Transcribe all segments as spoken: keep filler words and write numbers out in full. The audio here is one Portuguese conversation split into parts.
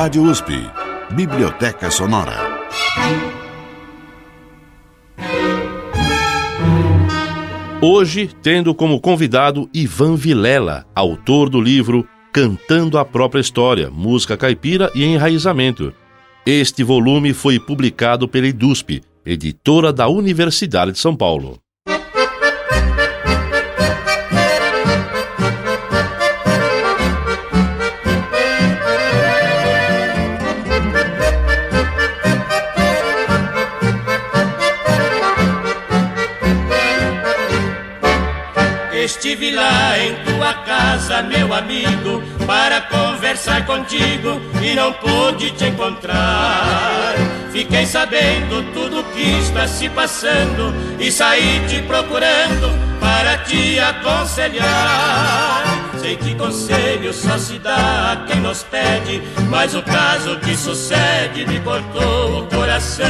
Rádio U S P, Biblioteca Sonora. Hoje, tendo como convidado Ivan Vilela, autor do livro Cantando a Própria História, Música Caipira e Enraizamento. Este volume foi publicado pela Edusp, editora da Universidade de São Paulo. Estive lá em tua casa, meu amigo, para conversar contigo e não pude te encontrar. Fiquei sabendo tudo que está se passando e saí te procurando para te aconselhar. Sei que conselho só se dá a quem nos pede, mas o caso que sucede me cortou o coração.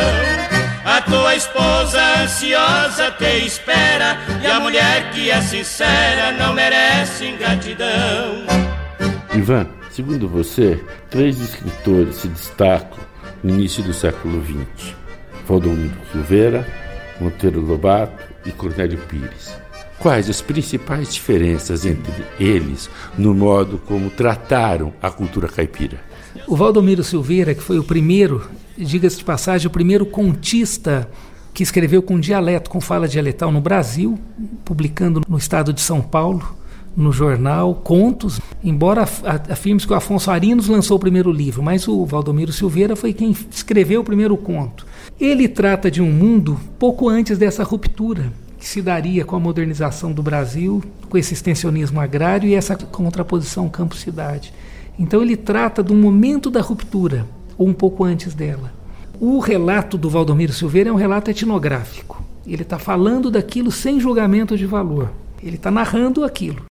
A tua esposa ansiosa te espera, e a mulher que é sincera não merece ingratidão. Ivan, segundo você, três escritores se destacam no início do século vinte: Valdomiro Silveira, Monteiro Lobato e Cornélio Pires. Quais as principais diferenças entre eles no modo como trataram a cultura caipira? O Valdomiro Silveira, que foi o primeiro, diga-se de passagem, o primeiro contista que escreveu com dialeto, com fala dialetal no Brasil, publicando no estado de São Paulo, no jornal, contos, embora afirme-se que o Afonso Arinos lançou o primeiro livro, mas o Valdomiro Silveira foi quem escreveu o primeiro conto. Ele trata de um mundo pouco antes dessa ruptura, que se daria com a modernização do Brasil, com esse extensionismo agrário e essa contraposição campo-cidade. Então ele trata do momento da ruptura, ou um pouco antes dela. O relato do Valdomiro Silveira é um relato etnográfico. Ele está falando daquilo sem julgamento de valor. Ele está narrando aquilo.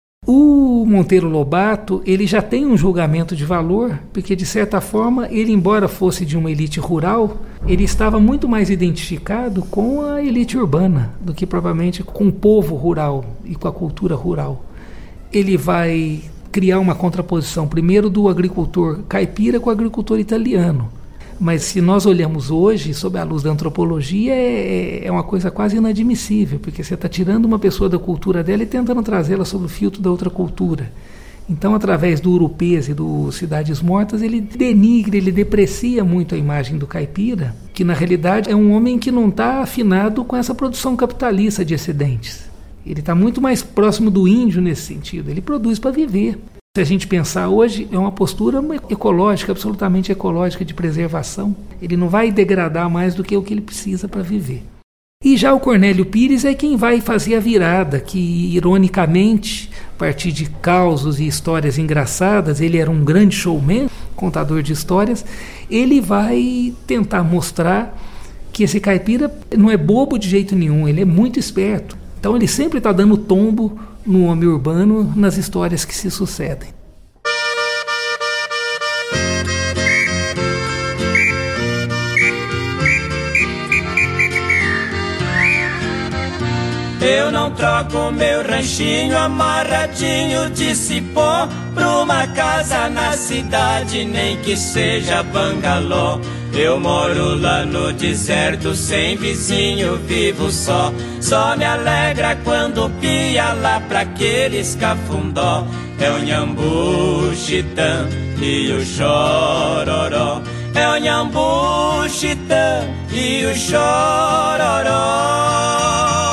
O Monteiro Lobato, ele já tem um julgamento de valor, porque de certa forma, ele, embora fosse de uma elite rural, ele estava muito mais identificado com a elite urbana do que provavelmente com o povo rural e com a cultura rural. Ele vai criar uma contraposição, primeiro do agricultor caipira com o agricultor italiano. Mas se nós olhamos hoje, sob a luz da antropologia, é, é uma coisa quase inadmissível, porque você está tirando uma pessoa da cultura dela e tentando trazê-la sob o filtro da outra cultura. Então, através do Urupês e do Cidades Mortas, ele denigra, ele deprecia muito a imagem do caipira, que na realidade é um homem que não está afinado com essa produção capitalista de excedentes. Ele está muito mais próximo do índio nesse sentido. Ele produz para viver. Se a gente pensar hoje, é uma postura ecológica, absolutamente ecológica, de preservação. Ele não vai degradar mais do que o que ele precisa para viver. E já o Cornélio Pires é quem vai fazer a virada, que ironicamente, a partir de causos e histórias engraçadas, ele era um grande showman, contador de histórias, ele vai tentar mostrar que esse caipira não é bobo de jeito nenhum, ele é muito esperto. Então ele sempre está dando tombo no homem urbano nas histórias que se sucedem. Eu não troco meu ranchinho amarradinho de cipó pra uma casa na cidade, nem que seja bangalô. Eu moro lá no deserto, sem vizinho, vivo só. Só me alegra quando pia lá pra aqueles cafundó. É o Nhambu, Chitã e o Chororó. É o Nhambu, Chitã e o Chororó.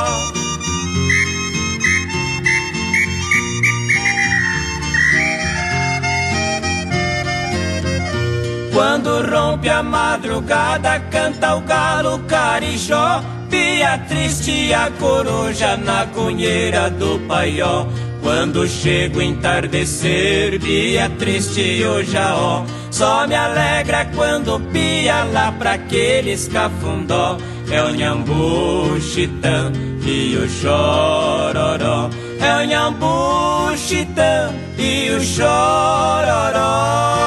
Quando rompe a madrugada, canta o galo carijó. Pia triste a coruja na cunheira do paió. Quando chega o entardecer, pia triste o jaó. Só me alegra quando pia lá pra aqueles cafundó. É o Nhambu, Chitã e o Chororó. É o Nhambu, Chitã e o Chororó.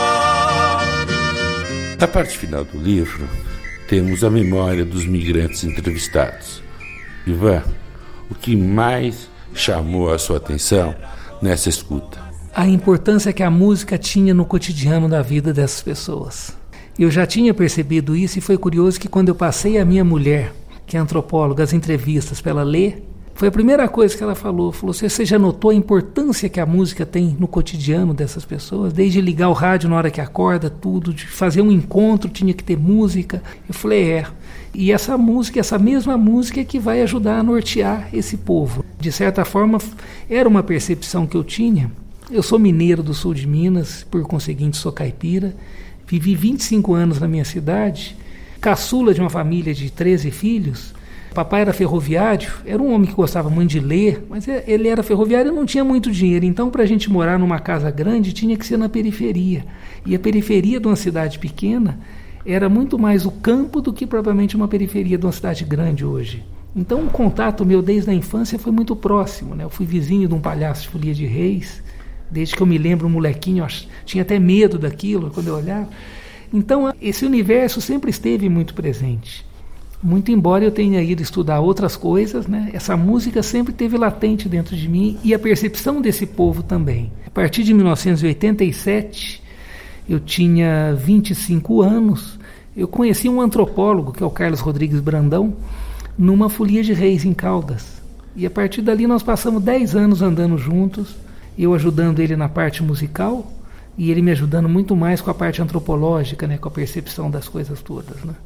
Na parte final do livro, temos a memória dos migrantes entrevistados. Ivan, o que mais chamou a sua atenção nessa escuta? a importância que a música tinha no cotidiano da vida dessas pessoas. Eu já tinha percebido isso e foi curioso que quando eu passei a minha mulher, que é antropóloga, as entrevistas para ela ler, foi a primeira coisa que ela falou. Falou, você já notou a importância que a música tem no cotidiano dessas pessoas? Desde ligar o rádio na hora que acorda, tudo, de fazer um encontro, tinha que ter música. Eu falei, é. E essa música, essa mesma música é que vai ajudar a nortear esse povo. De certa forma, era uma percepção que eu tinha. Eu sou mineiro do sul de Minas, por conseguinte sou caipira. Vivi vinte e cinco anos na minha cidade, caçula de uma família de treze filhos. Papai era ferroviário, era um homem que gostava muito de ler, mas ele era ferroviário e não tinha muito dinheiro. Então, para a gente morar numa casa grande, tinha que ser na periferia. E a periferia de uma cidade pequena era muito mais o campo do que propriamente uma periferia de uma cidade grande hoje. Então, o contato meu desde a infância foi muito próximo, né? Eu fui vizinho de um palhaço de folia de reis. Desde que eu me lembro, um molequinho, eu tinha até medo daquilo quando eu olhava. Então, esse universo sempre esteve muito presente. Muito embora eu tenha ido estudar outras coisas, né? Essa música sempre esteve latente dentro de mim e a percepção desse povo também. A partir de mil novecentos e oitenta e sete, eu tinha vinte e cinco anos, eu conheci um antropólogo, que é o Carlos Rodrigues Brandão, numa folia de reis em Caldas. E a partir dali nós passamos dez anos andando juntos, eu ajudando ele na parte musical e ele me ajudando muito mais com a parte antropológica, né, com a percepção das coisas todas, né?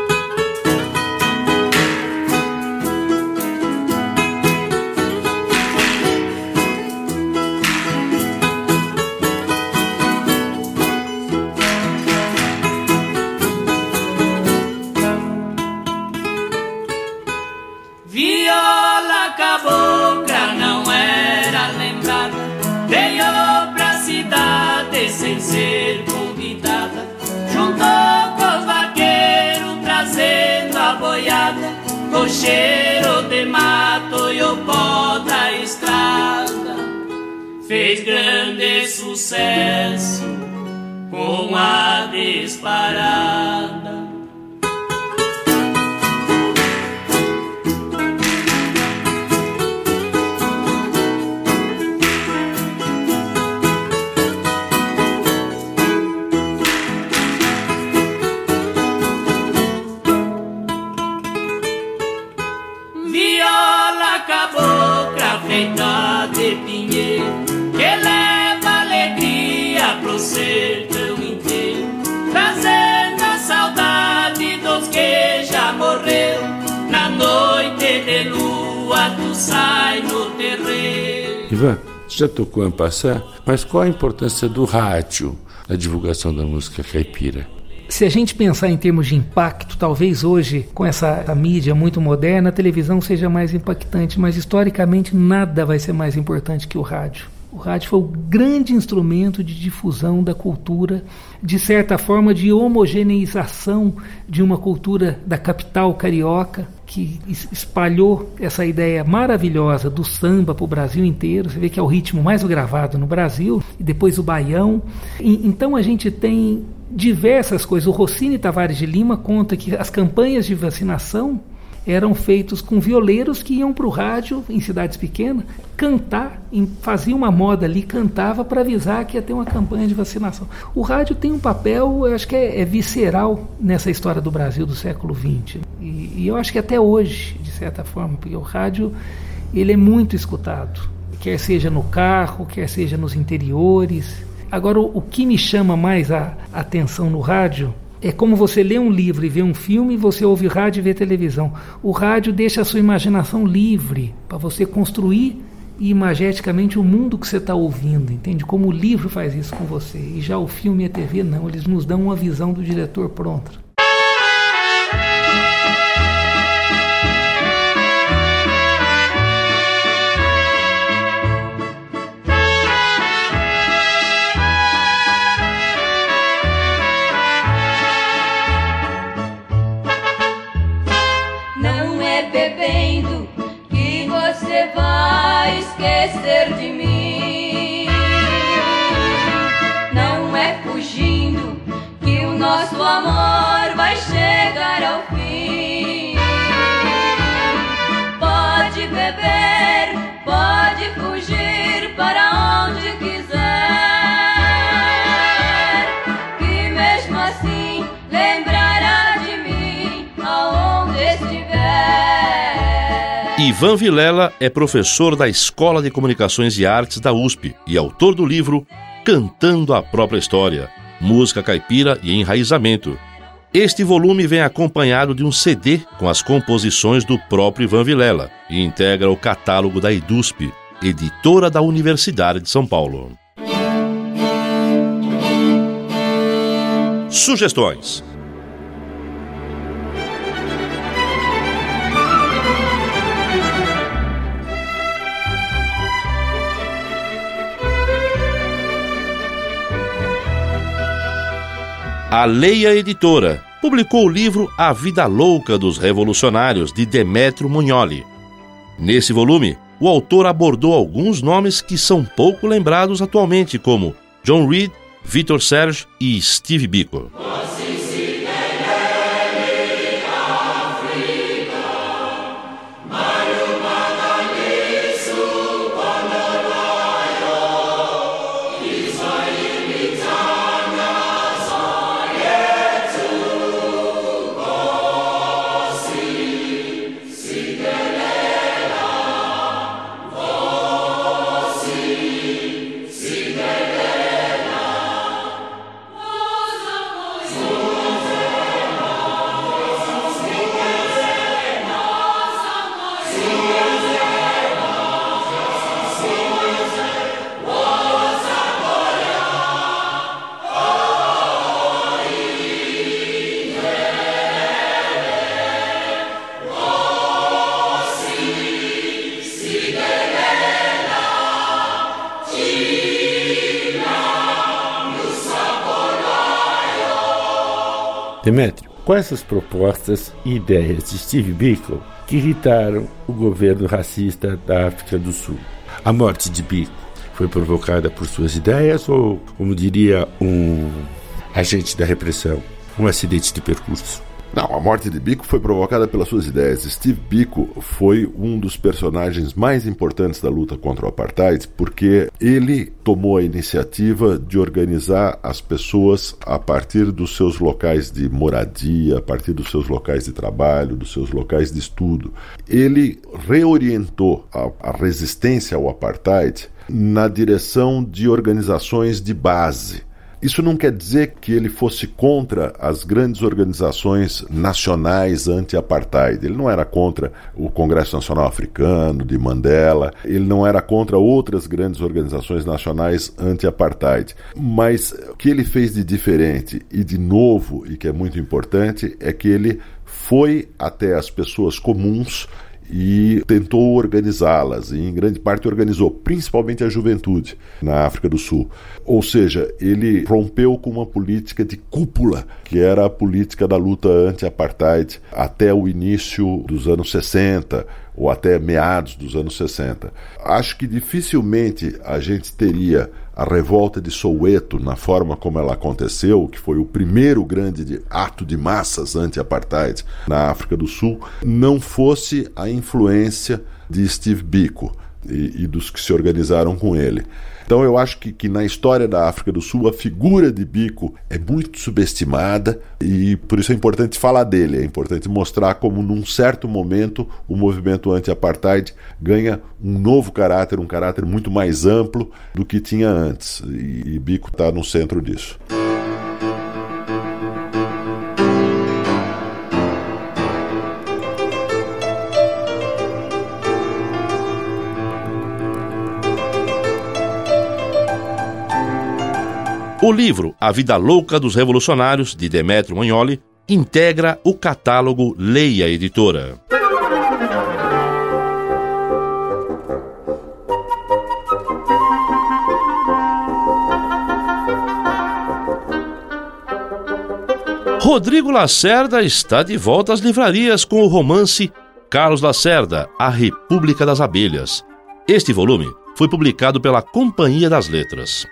Viola cabocla não era lembrada, veio pra cidade sem ser convidada, juntou com os vaqueiros trazendo a boiada, com cheiro de mato e o pó da estrada. Fez grande sucesso com a disparada. Cabocla feita de pinheiro, que leva alegria pro sertão inteiro, trazendo a saudade dos que já morreram. Na noite de lua tu sai no terreiro. Ivan, você já tocou em passar, mas qual a importância do rádio na divulgação da música caipira? Se a gente pensar em termos de impacto, talvez hoje, com essa, essa mídia muito moderna, a televisão seja mais impactante, mas historicamente nada vai ser mais importante que o rádio. O rádio foi o grande instrumento de difusão da cultura, de certa forma de homogeneização de uma cultura da capital carioca, que espalhou essa ideia maravilhosa do samba para o Brasil inteiro. Você vê que é o ritmo mais gravado no Brasil, e depois o baião. E, então a gente tem diversas coisas. O Rossini Tavares de Lima conta que as campanhas de vacinação eram feitos com violeiros que iam para o rádio em cidades pequenas cantar, fazia uma moda ali, cantava para avisar que ia ter uma campanha de vacinação. O rádio tem um papel, eu acho que é, é visceral nessa história do Brasil do século vinte. E, e eu acho que até hoje, de certa forma, porque o rádio ele é muito escutado, quer seja no carro, quer seja nos interiores. Agora, o, o que me chama mais a atenção no rádio é como você lê um livro e vê um filme, e você ouve rádio e vê televisão. O rádio deixa a sua imaginação livre para você construir imageticamente o mundo que você está ouvindo, entende? Como o livro faz isso com você. E já o filme e a T V não, eles nos dão uma visão do diretor pronta. Bebendo que você vai esquecer de mim. Não é fugindo que o nosso amor Ivan Vilela é professor da Escola de Comunicações e Artes da U S P e autor do livro Cantando a Própria História, Música Caipira e Enraizamento. Este volume vem acompanhado de um C D com as composições do próprio Ivan Vilela e integra o catálogo da EDUSP, editora da Universidade de São Paulo. Sugestões. A Leia Editora publicou o livro A Vida Louca dos Revolucionários, de Demétrio Monholi. Nesse volume, o autor abordou alguns nomes que são pouco lembrados atualmente, como John Reed, Vitor Serge e Steve Biko. Demétrio, quais as propostas e ideias de Steve Biko que irritaram o governo racista da África do Sul? A morte de Biko foi provocada por suas ideias ou, como diria um agente da repressão, um acidente de percurso? Não, a morte de Biko foi provocada pelas suas ideias. Steve Biko foi um dos personagens mais importantes da luta contra o apartheid, porque ele tomou a iniciativa de organizar as pessoas a partir dos seus locais de moradia, a partir dos seus locais de trabalho, dos seus locais de estudo. Ele reorientou a, a resistência ao apartheid na direção de organizações de base. Isso não quer dizer que ele fosse contra as grandes organizações nacionais anti-apartheid. Ele não era contra o Congresso Nacional Africano, de Mandela, ele não era contra outras grandes organizações nacionais anti-apartheid. Mas o que ele fez de diferente e de novo, e que é muito importante, é que ele foi até as pessoas comuns e tentou organizá-las, e em grande parte organizou, principalmente a juventude na África do Sul. Ou seja, ele rompeu com uma política de cúpula, que era a política da luta anti-apartheid até o início dos anos sessenta, ou até meados dos anos sessenta. Acho que dificilmente a gente teria a revolta de Soweto na forma como ela aconteceu, que foi o primeiro grande ato de massas anti-apartheid na África do Sul, não fosse a influência de Steve Biko e, e dos que se organizaram com ele. Então eu acho que, que na história da África do Sul a figura de Biko é muito subestimada e por isso é importante falar dele, é importante mostrar como num certo momento o movimento anti-apartheid ganha um novo caráter, um caráter muito mais amplo do que tinha antes, e, e Biko está no centro disso. O livro A Vida Louca dos Revolucionários, de Demétrio Monholi, integra o catálogo Leia Editora. Rodrigo Lacerda está de volta às livrarias com o romance Carlos Lacerda, A República das Abelhas. Este volume foi publicado pela Companhia das Letras.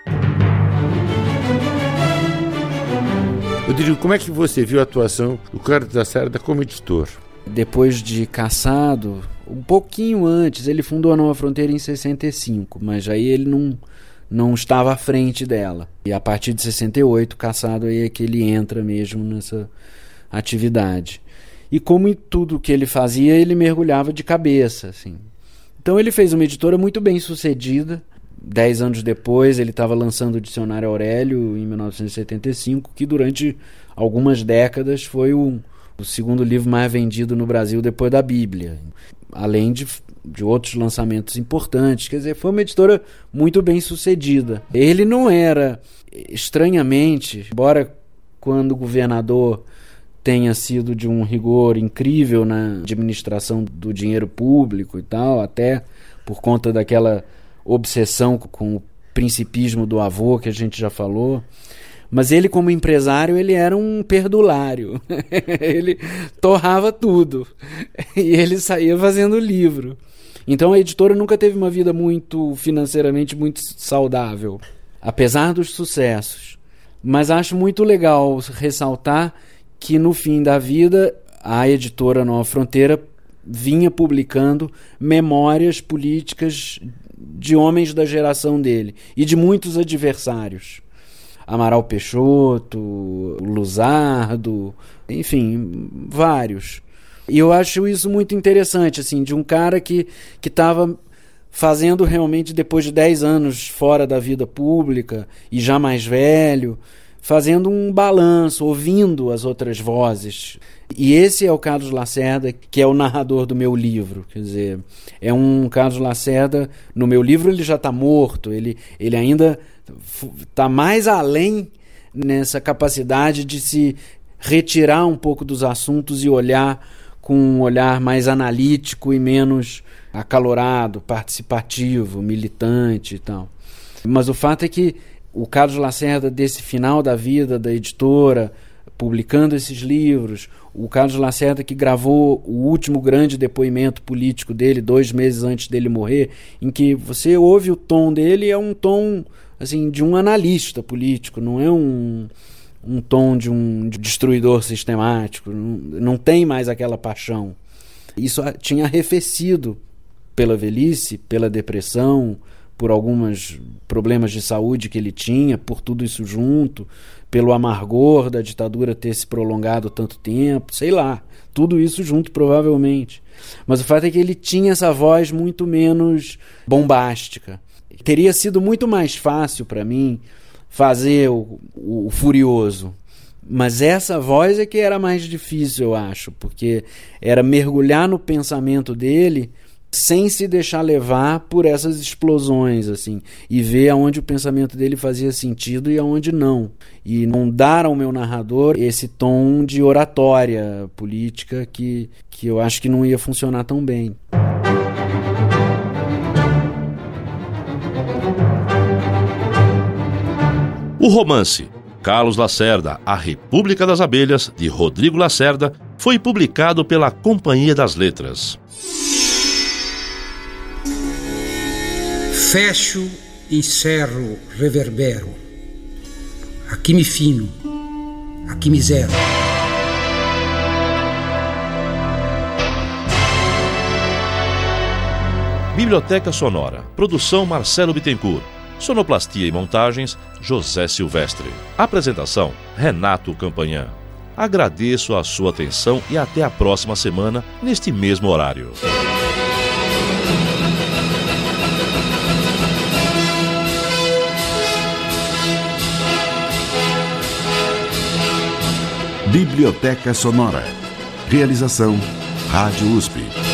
Rodrigo, como é que você viu a atuação do Carlos Lacerda como editor? Depois de Cassado, um pouquinho antes, ele fundou a Nova Fronteira em sessenta e cinco, mas aí ele não, não estava à frente dela. E a partir de sessenta e oito, Cassado, aí é que ele entra mesmo nessa atividade. e como em tudo que ele fazia, ele mergulhava de cabeça, assim. Então ele fez uma editora muito bem sucedida. Dez anos depois, ele estava lançando o Dicionário Aurélio, em mil novecentos e setenta e cinco, que durante algumas décadas foi o, o segundo livro mais vendido no Brasil depois da Bíblia, além de, de outros lançamentos importantes. Quer dizer, foi uma editora muito bem sucedida. Ele não era, estranhamente, embora quando governador tenha sido de um rigor incrível na administração do dinheiro público e tal, até por conta daquela obsessão com o principismo do avô que a gente já falou, mas ele, como empresário, ele era um perdulário. Ele torrava tudo e ele saía fazendo livro. Então a editora nunca teve uma vida muito financeiramente muito saudável, apesar dos sucessos. Mas acho muito legal ressaltar que no fim da vida a editora Nova Fronteira vinha publicando memórias políticas de homens da geração dele e de muitos adversários. Amaral Peixoto, Luzardo, enfim, vários. E eu acho isso muito interessante, assim, de um cara que que estava fazendo realmente, depois de dez anos fora da vida pública e já mais velho, fazendo um balanço, ouvindo as outras vozes. E esse é o Carlos Lacerda, que é o narrador do meu livro. Quer dizer, é um Carlos Lacerda, no meu livro ele já está morto, ele, ele ainda está mais além nessa capacidade de se retirar um pouco dos assuntos e olhar com um olhar mais analítico e menos acalorado, participativo, militante e tal. Mas o fato é que o Carlos Lacerda, desse final da vida da editora, publicando esses livros, o Carlos Lacerda que gravou o último grande depoimento político dele, dois meses antes dele morrer, em que você ouve o tom dele, é um tom assim, de um analista político, não é um, um tom de um destruidor sistemático, não, não tem mais aquela paixão. Isso tinha arrefecido pela velhice, pela depressão, por alguns problemas de saúde que ele tinha, por tudo isso junto, pelo amargor da ditadura ter se prolongado tanto tempo, sei lá, tudo isso junto provavelmente. Mas o fato é que ele tinha essa voz muito menos bombástica. Teria sido muito mais fácil para mim fazer o, o, o Furioso, mas essa voz é que era mais difícil, eu acho, porque era mergulhar no pensamento dele sem se deixar levar por essas explosões, assim, e ver aonde o pensamento dele fazia sentido e aonde não. E não dar ao meu narrador esse tom de oratória política que, que eu acho que não ia funcionar tão bem. O romance Carlos Lacerda, A República das Abelhas, de Rodrigo Lacerda, foi publicado pela Companhia das Letras. Fecho, encerro, reverbero. Aqui me fino, aqui me zero. Biblioteca Sonora. Produção Marcelo Bittencourt. Sonoplastia e montagens José Silvestre. Apresentação Renato Campanhã. Agradeço a sua atenção e até a próxima semana, neste mesmo horário. Biblioteca Sonora. Realização Rádio U S P.